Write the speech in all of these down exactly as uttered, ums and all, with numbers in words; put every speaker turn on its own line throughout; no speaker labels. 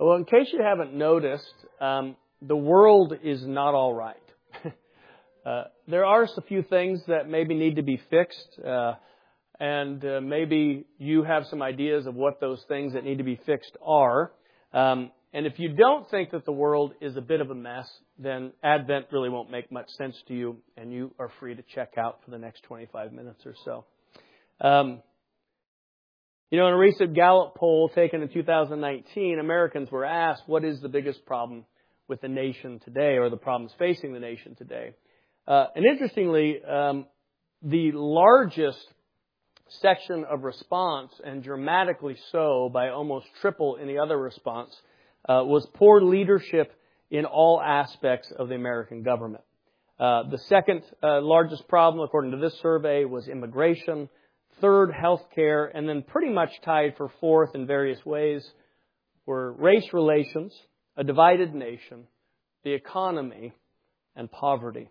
Well, in case you haven't noticed, um, the world is not all right. uh, there are a few things that maybe need to be fixed, uh, and uh, maybe you have some ideas of what those things that need to be fixed are. Um, and if you don't think that the world is a bit of a mess, then Advent really won't make much sense to you, and you are free to check out for the next twenty-five minutes or so. Um, You know, in a recent Gallup poll taken in two thousand nineteen, Americans were asked, what is the biggest problem with the nation today, or the problems facing the nation today? Uh, and interestingly, um, the largest section of response, and dramatically so by almost triple any other response, uh, was poor leadership in all aspects of the American government. Uh, the second uh, largest problem, according to this survey, was immigration. Third, healthcare, and then pretty much tied for fourth in various ways were race relations, a divided nation, the economy, and poverty.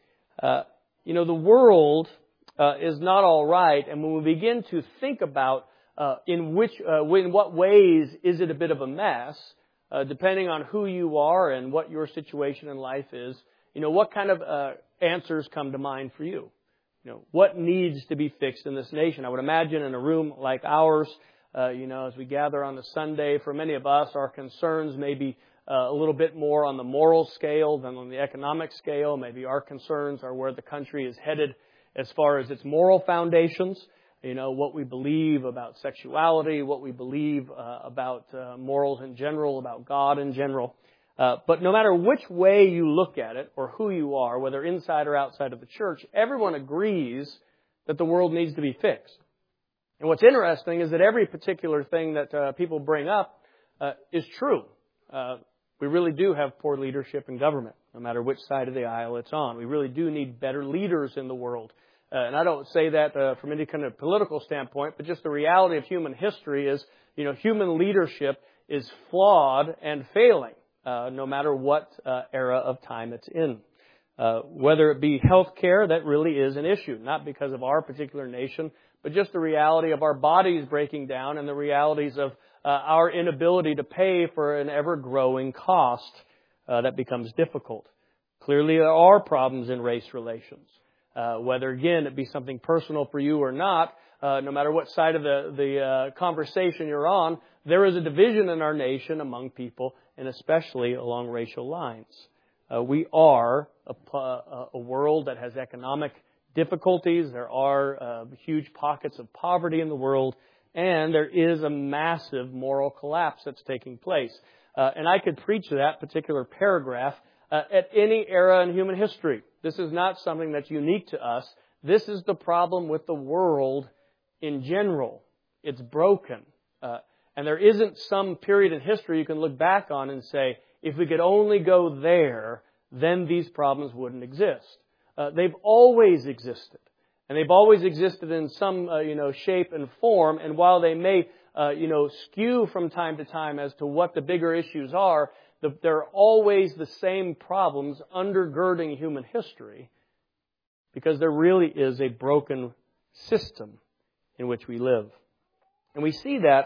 Uh, you know, the world uh, is not all right, and when we begin to think about uh, in which, uh, in what ways is it a bit of a mess, uh, depending on who you are and what your situation in life is, you know, what kind of uh, answers come to mind for you? You know, what needs to be fixed in this nation? I would imagine in a room like ours, uh, you know, as we gather on the Sunday, for many of us, our concerns may be uh, a little bit more on the moral scale than on the economic scale. Maybe our concerns are where the country is headed as far as its moral foundations. You know, what we believe about sexuality, what we believe uh, about uh, morals in general, about God in general. Uh, but no matter which way you look at it, or who you are, whether inside or outside of the church, everyone agrees that the world needs to be fixed. And what's interesting is that every particular thing that uh, people bring up uh, is true. Uh, we really do have poor leadership in government, no matter which side of the aisle it's on. We really do need better leaders in the world. Uh, and I don't say that uh, from any kind of political standpoint, but just the reality of human history is, you know, human leadership is flawed and failing. Uh, no matter what uh, era of time it's in. Uh, whether it be health care, that really is an issue, not because of our particular nation, but just the reality of our bodies breaking down and the realities of uh, our inability to pay for an ever-growing cost uh, that becomes difficult. Clearly, there are problems in race relations. Uh, whether, again, it be something personal for you or not, uh, no matter what side of the, the uh, conversation you're on, there is a division in our nation among people, and especially along racial lines. Uh, we are a, a world that has economic difficulties. There are uh, huge pockets of poverty in the world, and there is a massive moral collapse that's taking place. Uh, and I could preach that particular paragraph uh, at any era in human history. This is not something that's unique to us. This is the problem with the world in general. It's broken. Uh, And there isn't some period in history you can look back on and say, if we could only go there, then these problems wouldn't exist. Uh, they've always existed. And they've always existed in some, uh, you know, shape and form. And while they may, uh, you know, skew from time to time as to what the bigger issues are, the, there are always the same problems undergirding human history, because there really is a broken system in which we live. And we see that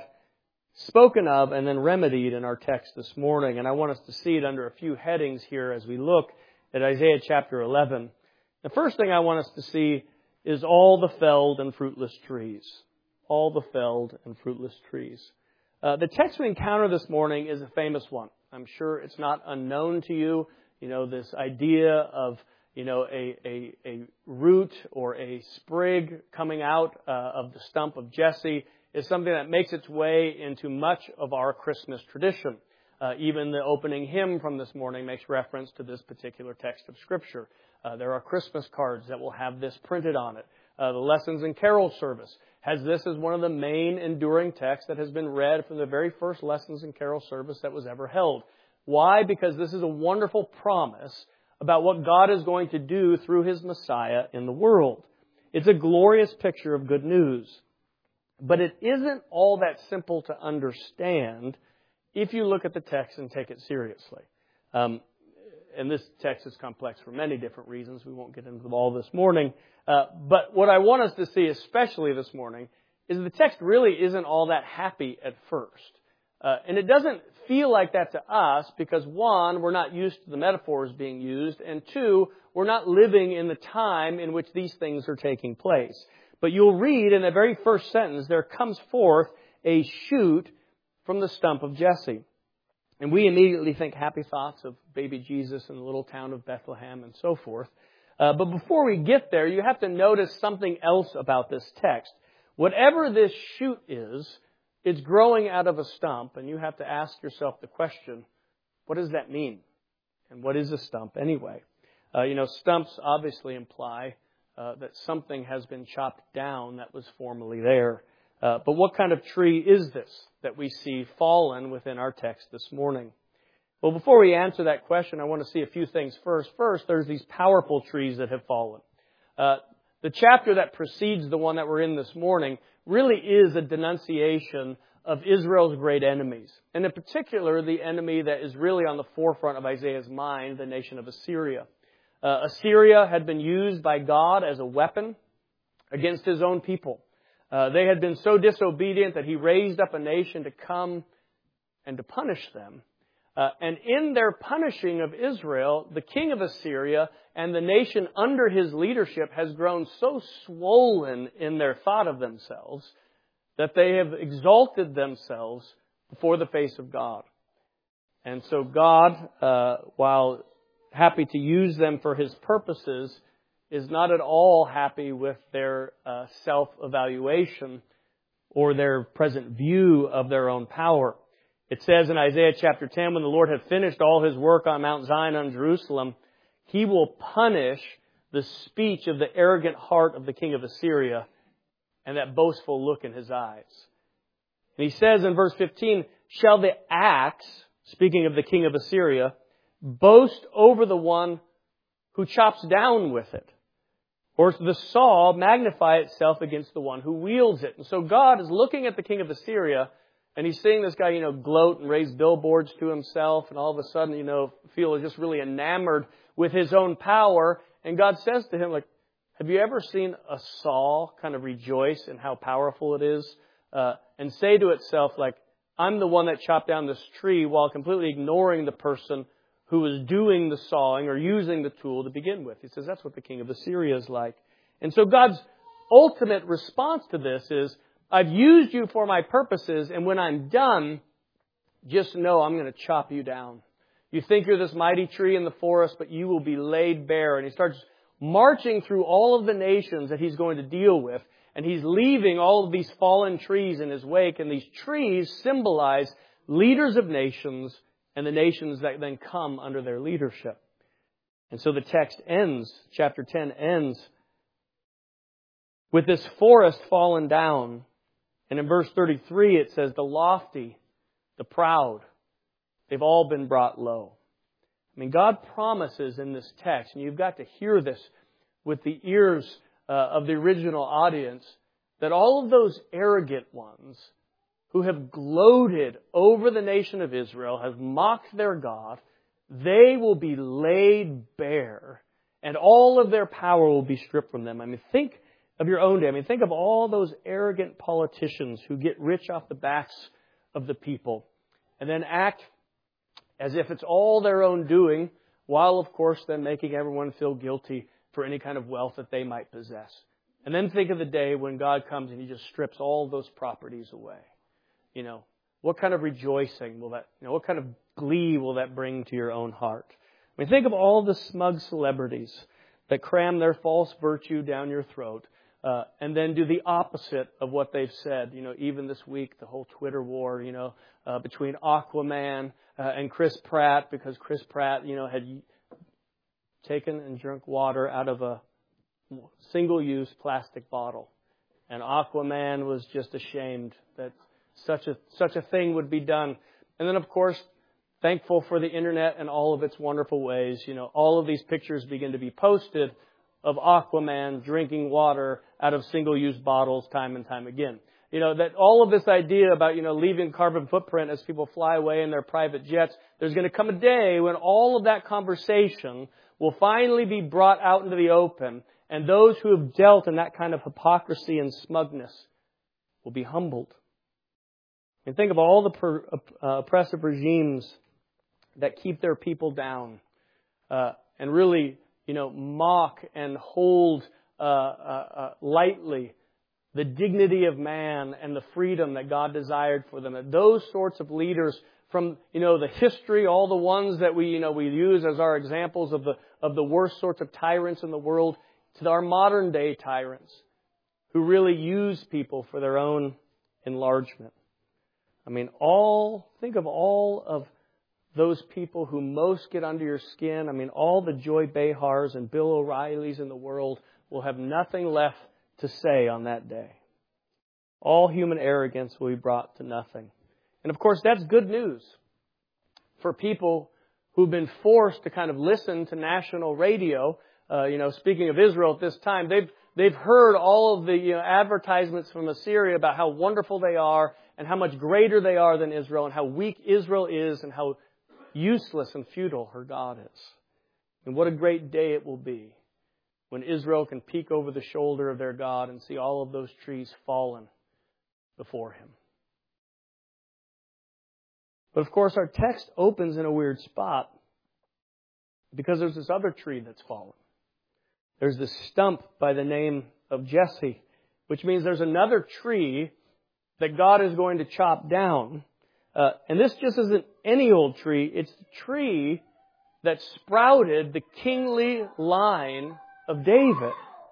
spoken of and then remedied in our text this morning. And I want us to see it under a few headings here as we look at Isaiah chapter eleven. The first thing I want us to see is all the felled and fruitless trees. All the felled and fruitless trees. Uh, the text we encounter this morning is a famous one. I'm sure it's not unknown to you. You know, this idea of, you know, a, a, a root or a sprig coming out uh, of the stump of Jesse is something that makes its way into much of our Christmas tradition. Uh, even the opening hymn from this morning makes reference to this particular text of Scripture. Uh, there are Christmas cards that will have this printed on it. Uh, the Lessons and Carol service has this as one of the main enduring texts that has been read from the very first Lessons and Carol service that was ever held. Why? Because this is a wonderful promise about what God is going to do through His Messiah in the world. It's a glorious picture of good news. But it isn't all that simple to understand if you look at the text and take it seriously. Um, and this text is complex for many different reasons. We won't get into them all this morning. Uh, but what I want us to see, especially this morning, is the text really isn't all that happy at first. Uh, and it doesn't feel like that to us because, one, we're not used to the metaphors being used, and two, we're not living in the time in which these things are taking place. But you'll read in the very first sentence, there comes forth a shoot from the stump of Jesse. And we immediately think happy thoughts of baby Jesus in the little town of Bethlehem and so forth. Uh, but before we get there, you have to notice something else about this text. Whatever this shoot is, it's growing out of a stump, and you have to ask yourself the question, what does that mean? And what is a stump anyway? Uh, you know, stumps obviously imply uh, that something has been chopped down that was formerly there. Uh, but what kind of tree is this that we see fallen within our text this morning? Well, before we answer that question, I want to see a few things first. First, there's these powerful trees that have fallen. Uh, the chapter that precedes the one that we're in this morning really is a denunciation of Israel's great enemies. And in particular, the enemy that is really on the forefront of Isaiah's mind, the nation of Assyria. Uh, Assyria had been used by God as a weapon against His own people. Uh, they had been so disobedient that He raised up a nation to come and to punish them. Uh, and in their punishing of Israel, the king of Assyria and the nation under his leadership has grown so swollen in their thought of themselves that they have exalted themselves before the face of God. And so God, uh, while happy to use them for His purposes, is not at all happy with their uh, self-evaluation or their present view of their own power. It says in Isaiah chapter ten, when the Lord had finished all His work on Mount Zion and Jerusalem, He will punish the speech of the arrogant heart of the king of Assyria and that boastful look in his eyes. And He says in verse fifteen, shall the axe, speaking of the king of Assyria, boast over the one who chops down with it? Or the saw magnify itself against the one who wields it? And so God is looking at the king of Assyria, and He's seeing this guy, you know, gloat and raise billboards to himself, and all of a sudden, you know, feel just really enamored with his own power. And God says to him, like, have you ever seen a saw kind of rejoice in how powerful it is? Uh, and say to itself, like, I'm the one that chopped down this tree, while completely ignoring the person who was doing the sawing or using the tool to begin with. He says that's what the king of Assyria is like. And so God's ultimate response to this is, I've used you for my purposes, and when I'm done, just know I'm going to chop you down. You think you're this mighty tree in the forest, but you will be laid bare. And He starts marching through all of the nations that He's going to deal with, and He's leaving all of these fallen trees in His wake, and these trees symbolize leaders of nations and the nations that then come under their leadership. And so the text ends, chapter ten ends, with this forest fallen down. And in verse thirty-three it says, the lofty, the proud, they've all been brought low. I mean, God promises in this text, and you've got to hear this with the ears uh, of the original audience, that all of those arrogant ones who have gloated over the nation of Israel, have mocked their God, they will be laid bare, and all of their power will be stripped from them. I mean, think of your own day. I mean, think of all those arrogant politicians who get rich off the backs of the people and then act as if it's all their own doing, while, of course, then making everyone feel guilty for any kind of wealth that they might possess. And then think of the day when God comes and He just strips all those properties away. You know, what kind of rejoicing will that, you know, what kind of glee will that bring to your own heart? I mean, think of all the smug celebrities that cram their false virtue down your throat, uh, and then do the opposite of what they've said. You know, even this week, the whole Twitter war, you know, uh, between Aquaman uh, and Chris Pratt, because Chris Pratt, you know, had taken and drunk water out of a single-use plastic bottle. And Aquaman was just ashamed that such a such a thing would be done. And then, of course, thankful for the internet and all of its wonderful ways, you know, all of these pictures begin to be posted of Aquaman drinking water out of single-use bottles time and time again. You know, that all of this idea about, you know, leaving carbon footprint as people fly away in their private jets, there's going to come a day when all of that conversation will finally be brought out into the open, and those who have dealt in that kind of hypocrisy and smugness will be humbled. And think of all the per, uh, oppressive regimes that keep their people down uh, and really, you know, mock and hold uh, uh, uh, lightly the dignity of man and the freedom that God desired for them. That those sorts of leaders from, you know, the history, all the ones that we, you know, we use as our examples of the of the worst sorts of tyrants in the world, to our modern day tyrants who really use people for their own enlargement. I mean, all, think of all of those people who most get under your skin. I mean, all the Joy Behars and Bill O'Reillys in the world will have nothing left to say on that day. All human arrogance will be brought to nothing. And of course, that's good news for people who've been forced to kind of listen to national radio. Uh, you know, speaking of Israel at this time, they've they've heard all of the you know, advertisements from Assyria about how wonderful they are and how much greater they are than Israel and how weak Israel is and how useless and futile her God is. And what a great day it will be when Israel can peek over the shoulder of their God and see all of those trees fallen before Him. But of course, our text opens in a weird spot because there's this other tree that's fallen. There's this stump by the name of Jesse, which means there's another tree that God is going to chop down. Uh, and this just isn't any old tree. It's the tree that sprouted the kingly line of David.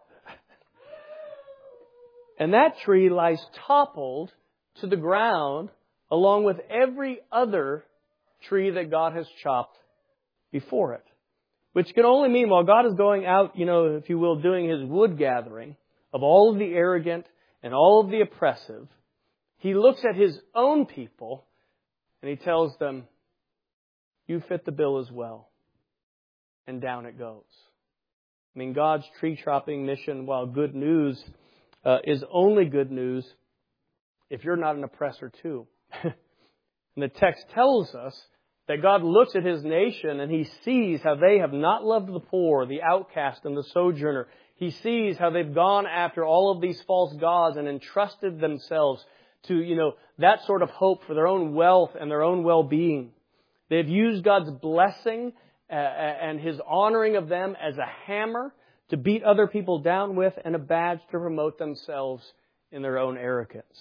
And that tree lies toppled to the ground along with every other tree that God has chopped before it. Which can only mean while God is going out, you know, if you will, doing His wood gathering of all of the arrogant and all of the oppressive, He looks at His own people and He tells them, you fit the bill as well. And down it goes. I mean, God's tree chopping mission, while good news, uh, is only good news if you're not an oppressor too. And the text tells us that God looks at His nation and He sees how they have not loved the poor, the outcast, and the sojourner. He sees how they've gone after all of these false gods and entrusted themselves to, you know, that sort of hope for their own wealth and their own well-being. They've used God's blessing uh, and His honoring of them as a hammer to beat other people down with and a badge to promote themselves in their own arrogance.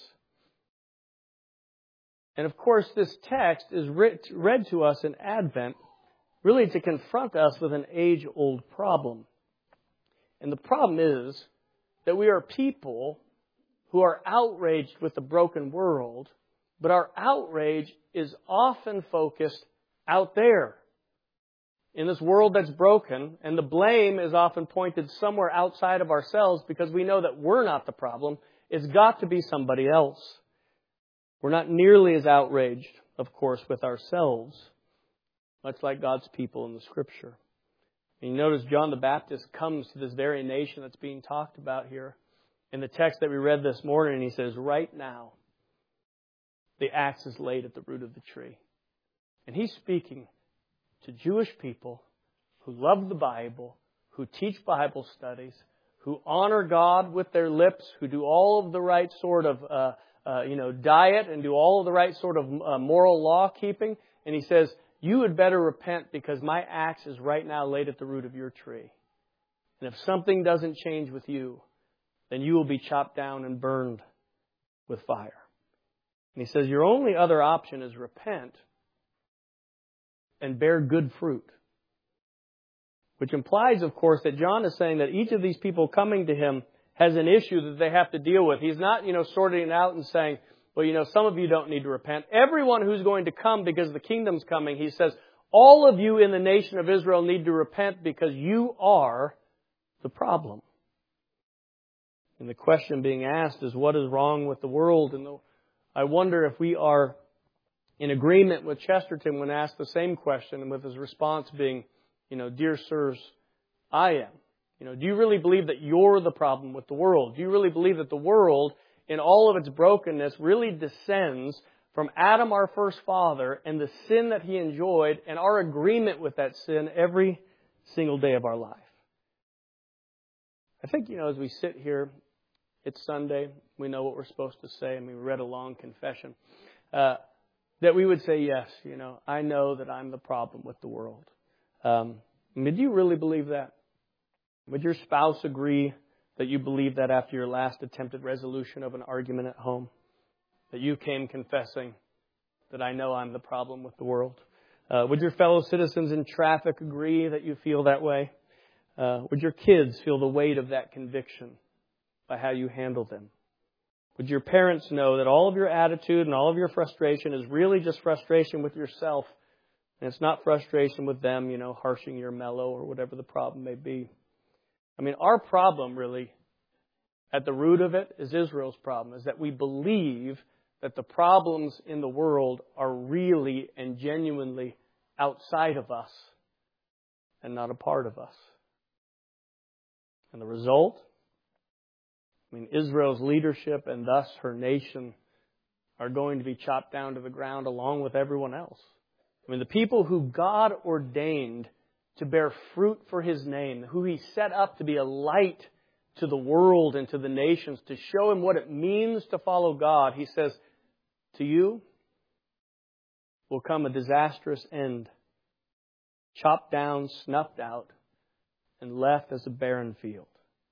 And of course, this text is read to us in Advent really to confront us with an age-old problem. And the problem is that we are people who are outraged with the broken world, but our outrage is often focused out there in this world that's broken, and the blame is often pointed somewhere outside of ourselves because we know that we're not the problem. It's got to be somebody else. We're not nearly as outraged, of course, with ourselves, much like God's people in the Scripture. And you notice John the Baptist comes to this very nation that's being talked about here in the text that we read this morning, and he says, right now, the axe is laid at the root of the tree. And he's speaking to Jewish people who love the Bible, who teach Bible studies, who honor God with their lips, who do all of the right sort of uh, Uh, you know, diet and do all of the right sort of uh, moral law keeping. And he says, you had better repent because my axe is right now laid at the root of your tree. And if something doesn't change with you, then you will be chopped down and burned with fire. And he says, your only other option is repent and bear good fruit. Which implies, of course, that John is saying that each of these people coming to him has an issue that they have to deal with. He's not, you know, sorting it out and saying, well, you know, some of you don't need to repent. Everyone who's going to come because the kingdom's coming, he says, all of you in the nation of Israel need to repent because you are the problem. And the question being asked is, what is wrong with the world? And I wonder if we are in agreement with Chesterton when asked the same question, and with his response being, you know, dear sirs, I am. You know, do you really believe that you're the problem with the world? Do you really believe that the world, in all of its brokenness, really descends from Adam, our first father, and the sin that he enjoyed, and our agreement with that sin every single day of our life? I think, you know, as we sit here, it's Sunday. We know what we're supposed to say. I mean, we read a long confession. uh, that we would say, yes, you know, I know that I'm the problem with the world. Um, I mean, do you really believe that? Would your spouse agree that you believe that after your last attempted resolution of an argument at home? That you came confessing that I know I'm the problem with the world? Uh, would your fellow citizens in traffic agree that you feel that way? Uh, would your kids feel the weight of that conviction by how you handle them? Would your parents know that all of your attitude and all of your frustration is really just frustration with yourself, and it's not frustration with them, you know, harshing your mellow or whatever the problem may be? I mean, our problem really, at the root of it, is Israel's problem, is that we believe that the problems in the world are really and genuinely outside of us and not a part of us. And the result? I mean, Israel's leadership and thus her nation are going to be chopped down to the ground along with everyone else. I mean, the people who God ordained to bear fruit for His name, who He set up to be a light to the world and to the nations, to show Him what it means to follow God, He says, to you will come a disastrous end, chopped down, snuffed out, and left as a barren field.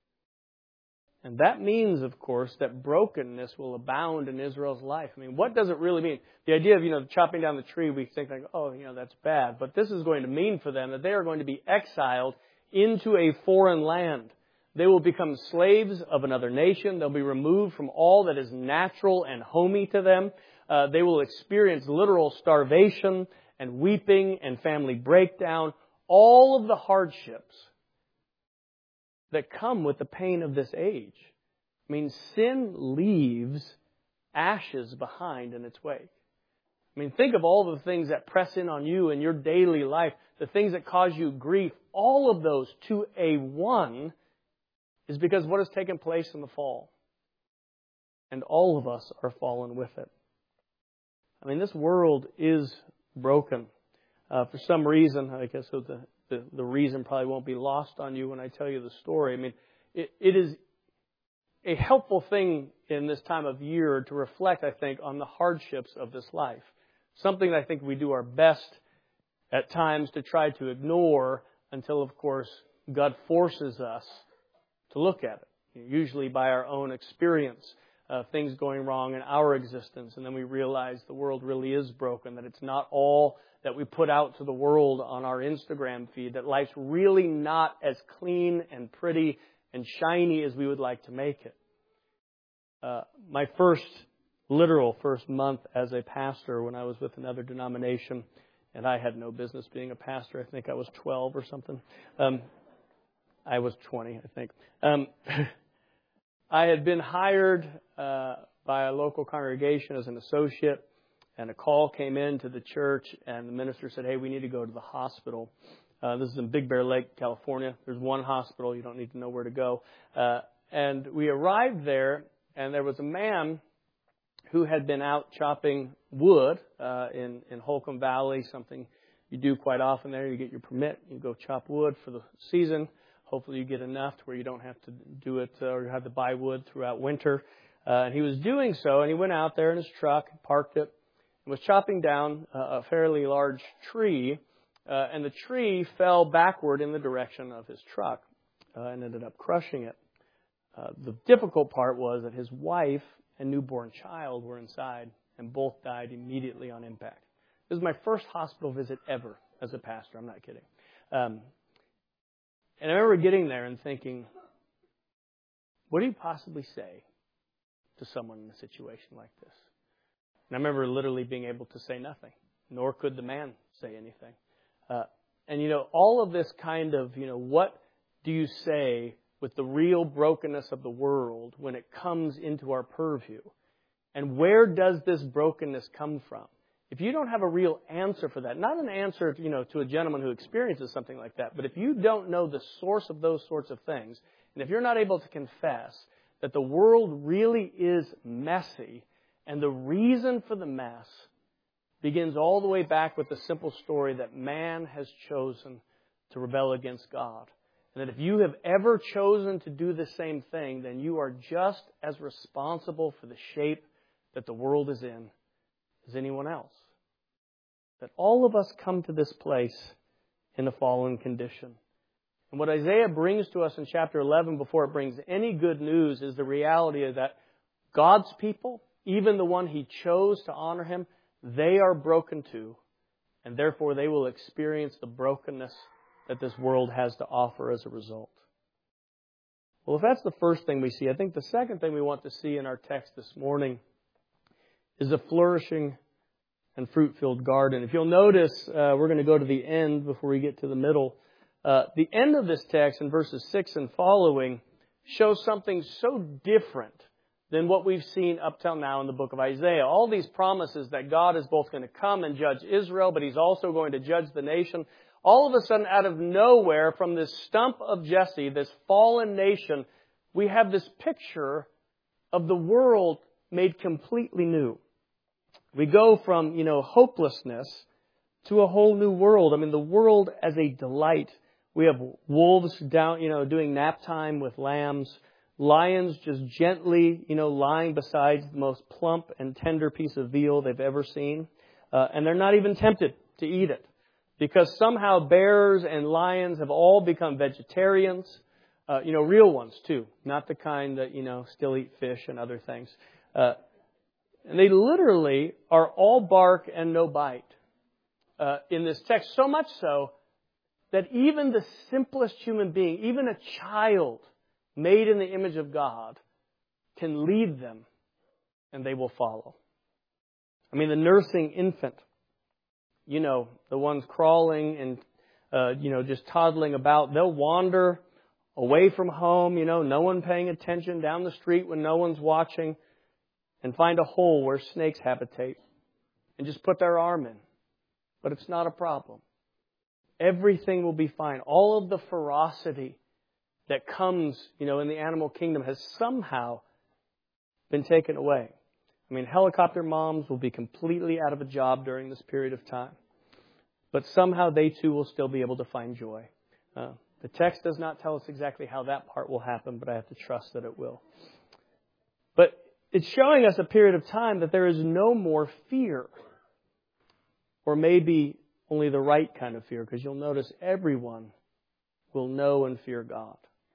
And that means, of course, that brokenness will abound in Israel's life. I mean, what does it really mean? The idea of, you know, chopping down the tree, we think like, oh, you know, that's bad. But this is going to mean for them that they are going to be exiled into a foreign land. They will become slaves of another nation. They'll be removed from all that is natural and homey to them. Uh, they will experience literal starvation and weeping and family breakdown. All of the hardships that come with the pain of this age. I mean, sin leaves ashes behind in its wake. I mean, think of all the things that press in on you in your daily life, the things that cause you grief. All of those to a one is because what has taken place in the fall. And all of us are fallen with it. I mean, this world is broken. Uh, for some reason, I guess the The, the reason probably won't be lost on you when I tell you the story. I mean, it, it is a helpful thing in this time of year to reflect, I think, on the hardships of this life. Something that I think we do our best at times to try to ignore until, of course, God forces us to look at it. Usually by our own experience, uh, things going wrong in our existence. And then we realize the world really is broken, that it's not all that we put out to the world on our Instagram feed, that life's really not as clean and pretty and shiny as we would like to make it. Uh, my first, literal first month as a pastor when I was with another denomination, and I had no business being a pastor. I think I was twelve or something. Um, I was twenty, I think. Um, I had been hired uh, by a local congregation as an associate. And a call came in to the church, and the minister said, hey, we need to go to the hospital. Uh, this is in Big Bear Lake, California. There's one hospital. You don't need to know where to go. Uh, and we arrived there, and there was a man who had been out chopping wood uh, in, in Holcomb Valley, something you do quite often there. You get your permit. You go chop wood for the season. Hopefully you get enough to where you don't have to do it uh, or have to buy wood throughout winter. Uh, and he was doing so, and he went out there in his truck, parked it, was chopping down a fairly large tree, uh, and the tree fell backward in the direction of his truck uh, and ended up crushing it. Uh, the difficult part was that his wife and newborn child were inside, and both died immediately on impact. This is my first hospital visit ever as a pastor. I'm not kidding. Um, and I remember getting there and thinking, what do you possibly say to someone in a situation like this? And I remember literally being able to say nothing, nor could the man say anything. Uh, and, you know, all of this kind of, you know, what do you say with the real brokenness of the world when it comes into our purview? And where does this brokenness come from? If you don't have a real answer for that, not an answer, you know, to a gentleman who experiences something like that, but if you don't know the source of those sorts of things, and if you're not able to confess that the world really is messy, and the reason for the mess begins all the way back with the simple story that man has chosen to rebel against God. And that if you have ever chosen to do the same thing, then you are just as responsible for the shape that the world is in as anyone else. That all of us come to this place in a fallen condition. And what Isaiah brings to us in chapter eleven before it brings any good news is the reality of that God's people, even the one He chose to honor Him, they are broken too. And therefore they will experience the brokenness that this world has to offer as a result. Well, if that's the first thing we see, I think the second thing we want to see in our text this morning is a flourishing and fruit-filled garden. If you'll notice, uh, we're going to go to the end before we get to the middle. Uh, the end of this text in verses six and following shows something so different than what we've seen up till now in the book of Isaiah. All these promises that God is both going to come and judge Israel, but He's also going to judge the nation. All of a sudden, out of nowhere, from this stump of Jesse, this fallen nation, we have this picture of the world made completely new. We go from, you know, hopelessness to a whole new world. I mean, the world as a delight. We have wolves down, you know, doing nap time with lambs. Lions just gently, you know, lying beside the most plump and tender piece of veal they've ever seen. Uh, and they're not even tempted to eat it. Because somehow bears and lions have all become vegetarians. Uh, you know, real ones too. Not the kind that, you know, still eat fish and other things. Uh, and they literally are all bark and no bite uh, in this text. So much so that even the simplest human being, even a child made in the image of God, can lead them and they will follow. I mean, the nursing infant, you know, the ones crawling and, uh, you know, just toddling about, they'll wander away from home, you know, no one paying attention, down the street when no one's watching, and find a hole where snakes habitate and just put their arm in. But it's not a problem. Everything will be fine. All of the ferocity that comes, you know, in the animal kingdom has somehow been taken away. I mean, helicopter moms will be completely out of a job during this period of time. But somehow they too will still be able to find joy. Uh, the text does not tell us exactly how that part will happen, but I have to trust that it will. But it's showing us a period of time that there is no more fear. Or maybe only the right kind of fear, because you'll notice everyone will know and fear God.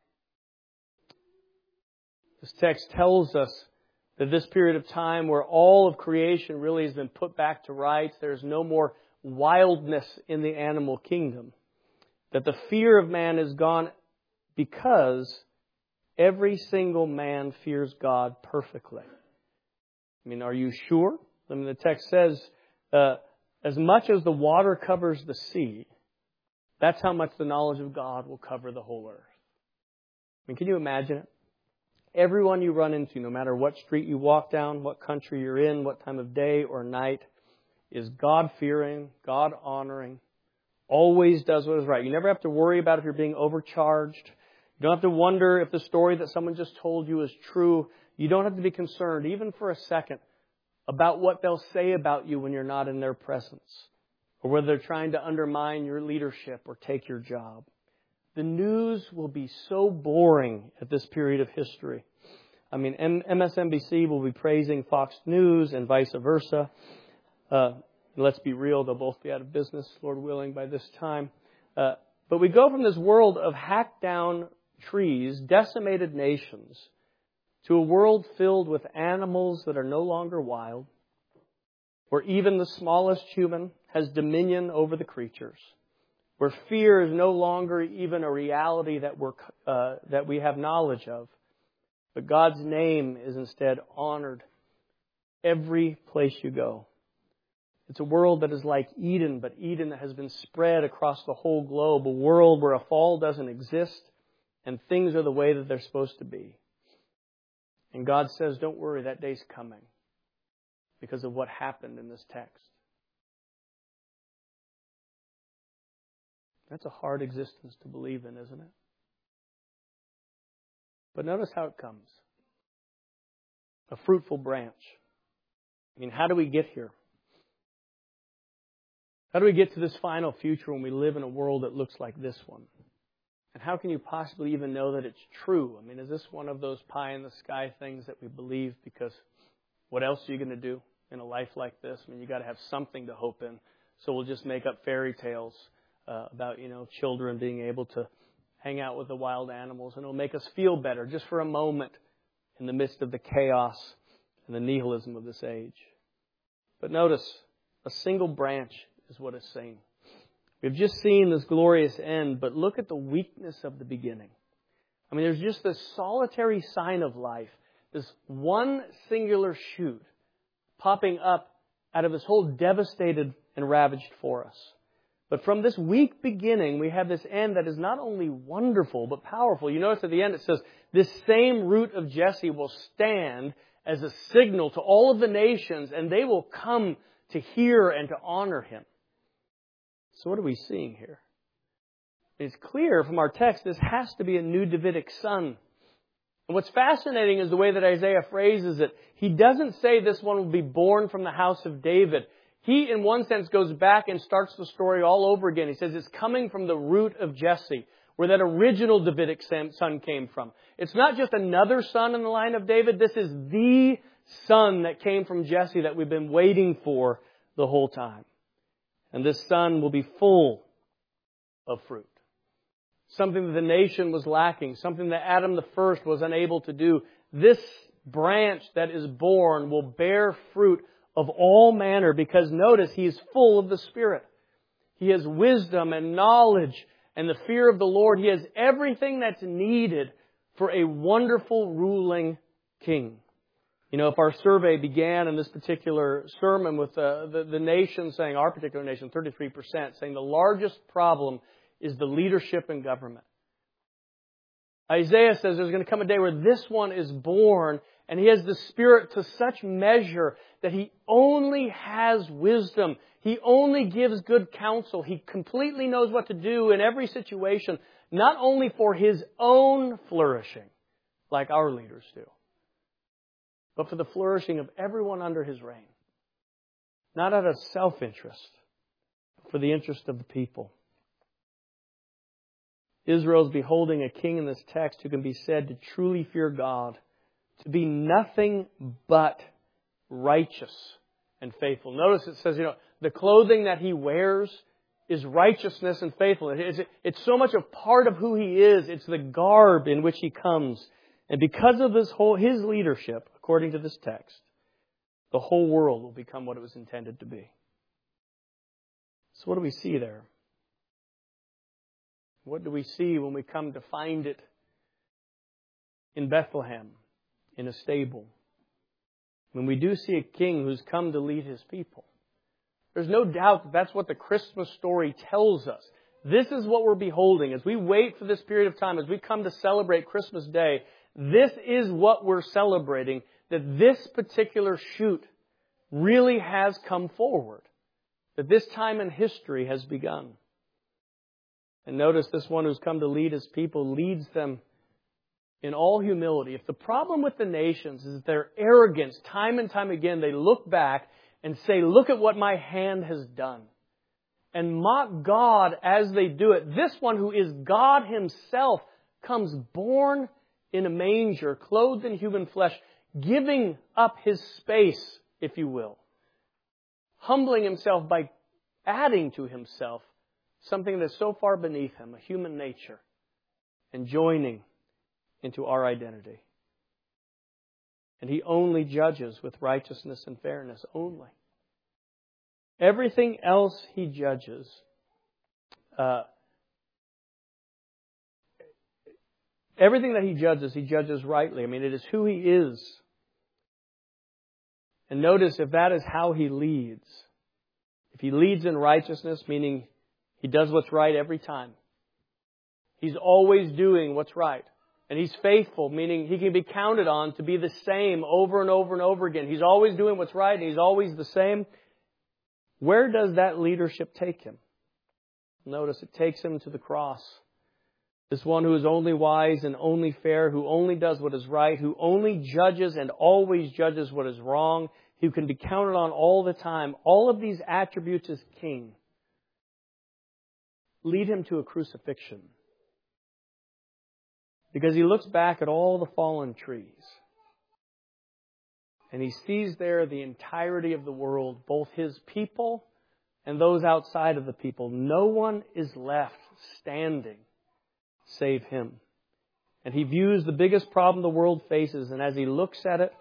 This text tells us that this period of time where all of creation really has been put back to rights, there's no more wildness in the animal kingdom. That the fear of man is gone because every single man fears God perfectly. I mean, are you sure? I mean, the text says, uh, as much as the water covers the sea, that's how much the knowledge of God will cover the whole earth. I mean, can you imagine it? Everyone you run into, no matter what street you walk down, what country you're in, what time of day or night, is God-fearing, God-honoring, always does what is right. You never have to worry about if you're being overcharged. You don't have to wonder if the story that someone just told you is true. You don't have to be concerned, even for a second, about what they'll say about you when you're not in their presence, or whether they're trying to undermine your leadership or take your job. The news will be so boring at this period of history. I mean, M S N B C will be praising Fox News and vice versa. Uh, let's be real, they'll both be out of business, Lord willing, by this time. Uh, but we go from this world of hacked down trees, decimated nations, to a world filled with animals that are no longer wild, where even the smallest human has dominion over the creatures, where fear is no longer even a reality that we're uh, that we have knowledge of, but God's name is instead honored every place you go. It's a world that is like Eden, but Eden that has been spread across the whole globe, a world where a fall doesn't exist and things are the way that they're supposed to be. And God says, don't worry, that day's coming because of what happened in this text. That's a hard existence to believe in, isn't it? But notice how it comes. A fruitful branch. I mean, how do we get here? How do we get to this final future when we live in a world that looks like this one? And how can you possibly even know that it's true? I mean, is this one of those pie in the sky things that we believe because what else are you going to do? in a life like this. I mean, you got to have something to hope in. So we'll just make up fairy tales uh, about, you know, children being able to hang out with the wild animals, and it'll make us feel better just for a moment in the midst of the chaos and the nihilism of this age. But notice, a single branch is what is seen. We've just seen this glorious end, but look at the weakness of the beginning. I mean, there's just this solitary sign of life, this one singular shoot popping up out of this whole devastated and ravaged forest. But from this weak beginning, we have this end that is not only wonderful, but powerful. You notice at the end it says, this same root of Jesse will stand as a signal to all of the nations, and they will come to hear and to honor him. So what are we seeing here? It's clear from our text this has to be a new Davidic son. And what's fascinating is the way that Isaiah phrases it. He doesn't say this one will be born from the house of David. He, in one sense, goes back and starts the story all over again. He says it's coming from the root of Jesse, where that original Davidic son came from. It's not just another son in the line of David. This is the son that came from Jesse that we've been waiting for the whole time. And this son will be full of fruit. Something that the nation was lacking. Something that Adam the first was unable to do. This branch that is born will bear fruit of all manner, because notice, he is full of the Spirit. He has wisdom and knowledge and the fear of the Lord. He has everything that's needed for a wonderful ruling king. You know, if our survey began in this particular sermon with uh, the, the nation saying, our particular nation, thirty-three percent, saying the largest problem is the leadership and government. Isaiah says there's going to come a day where this one is born, and he has the Spirit to such measure that he only has wisdom. He only gives good counsel. He completely knows what to do in every situation, not only for his own flourishing, like our leaders do, but for the flourishing of everyone under his reign. Not out of self-interest, but for the interest of the people. Israel is beholding a king in this text who can be said to truly fear God, to be nothing but righteous and faithful. Notice it says, you know, the clothing that he wears is righteousness and faithfulness. It's, it's so much a part of who he is. It's the garb in which he comes. And because of this whole, his leadership, according to this text, the whole world will become what it was intended to be. So what do we see there? What do we see when we come to find it in Bethlehem, in a stable? When we do see a king who's come to lead his people. There's no doubt that that's what the Christmas story tells us. This is what we're beholding. As we wait for this period of time, as we come to celebrate Christmas Day, this is what we're celebrating, that this particular shoot really has come forward. That this time in history has begun. And notice this one who's come to lead his people leads them in all humility. If the problem with the nations is their arrogance, time and time again, they look back and say, look at what my hand has done. And mock God as they do it. This one who is God himself comes born in a manger, clothed in human flesh, giving up his space, if you will. Humbling himself by adding to himself something that's so far beneath him, a human nature, and joining into our identity. And he only judges with righteousness and fairness only. Everything else he judges, uh, everything that he judges, he judges rightly. I mean, it is who he is. And notice if that is how he leads, if he leads in righteousness, meaning he does what's right every time. He's always doing what's right. And he's faithful, meaning he can be counted on to be the same over and over and over again. He's always doing what's right and he's always the same. Where does that leadership take him? Notice it takes him to the cross. This one who is only wise and only fair, who only does what is right, who only judges and always judges what is wrong, who can be counted on all the time. All of these attributes as king lead him to a crucifixion. Because he looks back at all the fallen trees. And He sees there the entirety of the world, both His people and those outside of the people. No one is left standing save Him. And He views the biggest problem the world faces, and as He looks at it,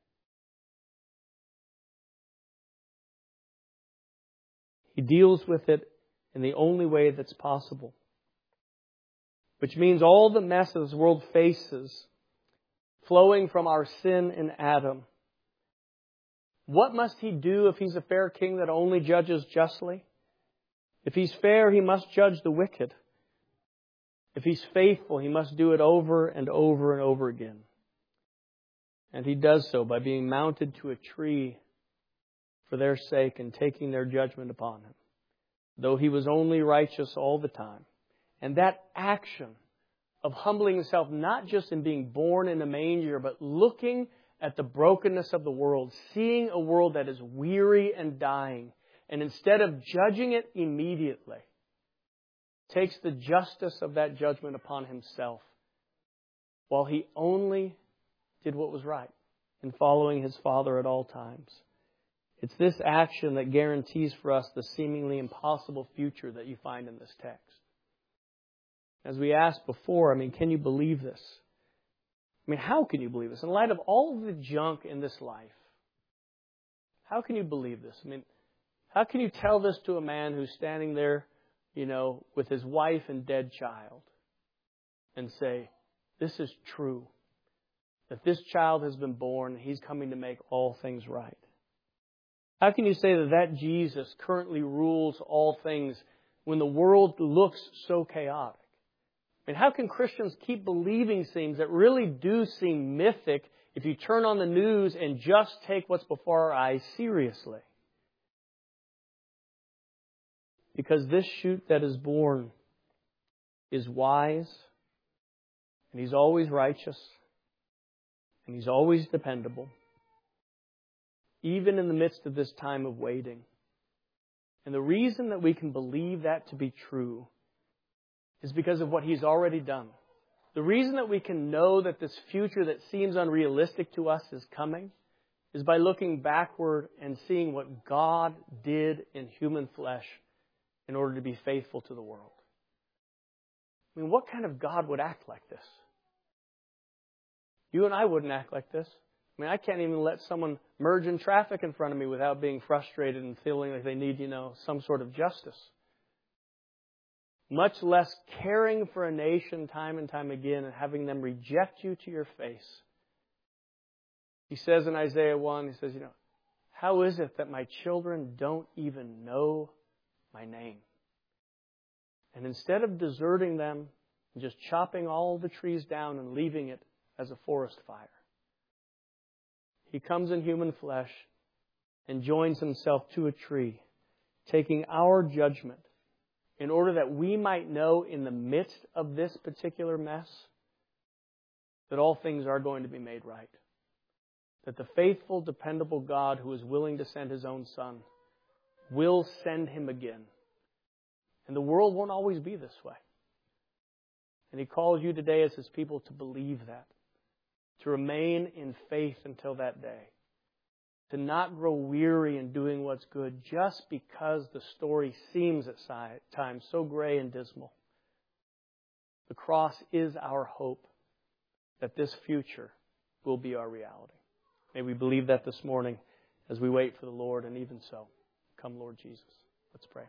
He deals with it in the only way that's possible. Which means all the mess that this world faces, flowing from our sin in Adam. What must He do if He's a fair king that only judges justly? If He's fair, He must judge the wicked. If He's faithful, He must do it over and over and over again. And He does so by being mounted to a tree for their sake and taking their judgment upon Him, though He was only righteous all the time. And that action of humbling Himself, not just in being born in a manger, but looking at the brokenness of the world, seeing a world that is weary and dying, and instead of judging it immediately, takes the justice of that judgment upon Himself, while He only did what was right in following His Father at all times. It's this action that guarantees for us the seemingly impossible future that you find in this text. As we asked before, I mean, can you believe this? I mean, how can you believe this? In light of all of the junk in this life, how can you believe this? I mean, how can you tell this to a man who's standing there, you know, with his wife and dead child and say, this is true, that this child has been born and He's coming to make all things right? How can you say that that Jesus currently rules all things when the world looks so chaotic? I mean, how can Christians keep believing things that really do seem mythic if you turn on the news and just take what's before our eyes seriously? Because this shoot that is born is wise, and He's always righteous, and He's always dependable, even in the midst of this time of waiting. And the reason that we can believe that to be true is because of what He's already done. The reason that we can know that this future that seems unrealistic to us is coming is by looking backward and seeing what God did in human flesh in order to be faithful to the world. I mean, what kind of God would act like this? You and I wouldn't act like this. I mean, I can't even let someone merge in traffic in front of me without being frustrated and feeling like they need, you know, some sort of justice. Much less caring for a nation time and time again and having them reject you to your face. He says in Isaiah one, He says, you know, how is it that my children don't even know my name? And instead of deserting them and just chopping all the trees down and leaving it as a forest fire, He comes in human flesh and joins Himself to a tree, taking our judgment in order that we might know in the midst of this particular mess that all things are going to be made right. That the faithful, dependable God who is willing to send His own Son will send Him again. And the world won't always be this way. And He calls you today as His people to believe that. To remain in faith until that day. To not grow weary in doing what's good just because the story seems at times so gray and dismal. The cross is our hope that this future will be our reality. May we believe that this morning as we wait for the Lord, and even so, come Lord Jesus. Let's pray.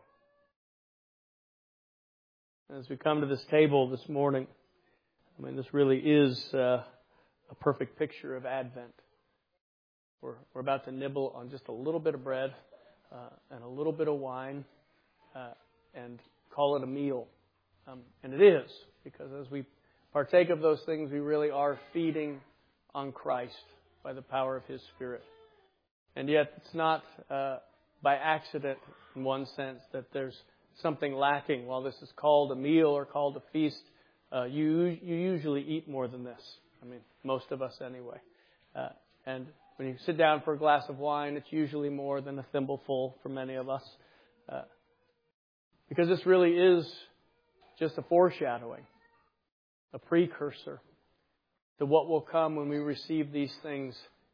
As we come to this table this morning, I mean, this really is uh, a perfect picture of Advent. We're, we're about to nibble on just a little bit of bread uh, and a little bit of wine uh, and call it a meal. Um, and it is, because as we partake of those things, we really are feeding on Christ by the power of His Spirit. And yet it's not uh, by accident, in one sense, that there's something lacking. While this is called a meal or called a feast, uh, you you usually eat more than this. I mean, most of us anyway. Uh, and when you sit down for a glass of wine, it's usually more than a thimbleful for many of us. Uh, because this really is just a foreshadowing, a precursor to what will come when we receive these things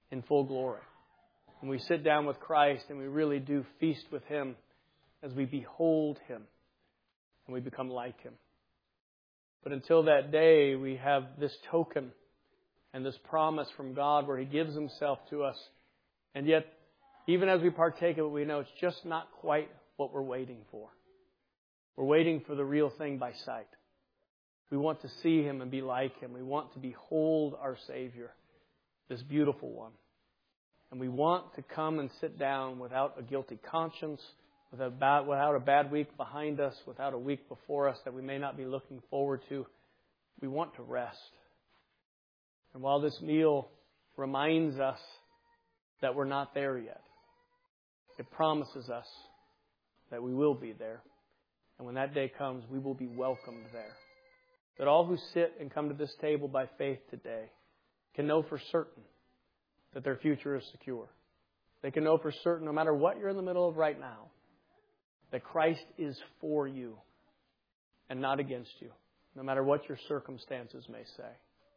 in full glory. And we sit down with Christ and we really do feast with Him as we behold Him and we become like Him. But until that day, we have this token and this promise from God where He gives Himself to us. And yet, even as we partake of it, we know it's just not quite what we're waiting for. We're waiting for the real thing by sight. We want to see Him and be like Him. We want to behold our Savior, this beautiful one. And we want to come and sit down without a guilty conscience, without a bad week behind us, without a week before us that we may not be looking forward to. We want to rest. And while this meal reminds us that we're not there yet, it promises us that we will be there. And when that day comes, we will be welcomed there. That all who sit and come to this table by faith today can know for certain that their future is secure. They can know for certain, no matter what you're in the middle of right now, that Christ is for you and not against you, no matter what your circumstances may say.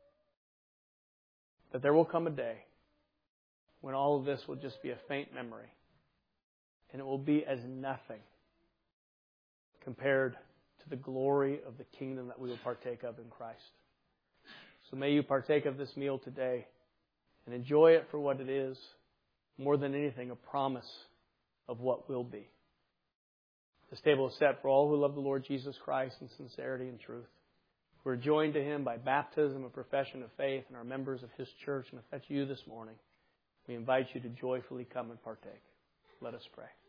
That there will come a day when all of this will just be a faint memory, and it will be as nothing compared to the glory of the kingdom that we will partake of in Christ. So may you partake of this meal today and enjoy it for what it is, more than anything, a promise of what will be. This table is set for all who love the Lord Jesus Christ in sincerity and truth. We're joined to Him by baptism and profession of faith and are members of His church. And if that's you this morning, we invite you to joyfully come and partake. Let us pray.